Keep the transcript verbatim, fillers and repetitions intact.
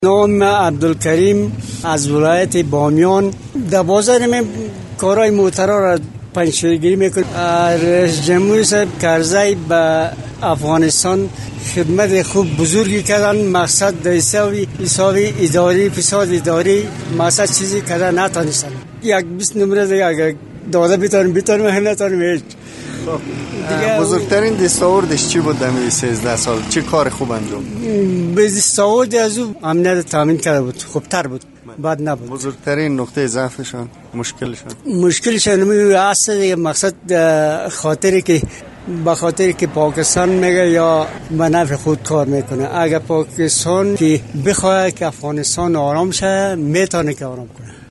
نام عبدالکریم از ولایت بامیان. در بازار من کارهای موترا را پنجشیرگیری میکنم. رئیس جمهور صاحب کرزی به افغانستان خدمت خوب بزرگی کردن. مقصد در حسابی حسابی اداری فساد اداری مقصد چیزی کردن نتانستن. یک بیست نمره دیگه اگر داده بیتارم بیتارم هم نتانم هیچ. بزرگترین دستاوردش چی بود در سیزده سال؟ چه کار خوب انجام؟ دستاورد از او امنیت تامین کرده بود، خوبتر بود، بد نبود. بزرگترین نقطه ضعفشان، مشکلشان مشکلشان نمیدونم اصل مقصد خاطری که به خاطر که پاکستان میگه یا به نفع خود کار میکنه. اگر پاکستان که بخواه که افغانستان آرام شه میتونه که آرام کنه.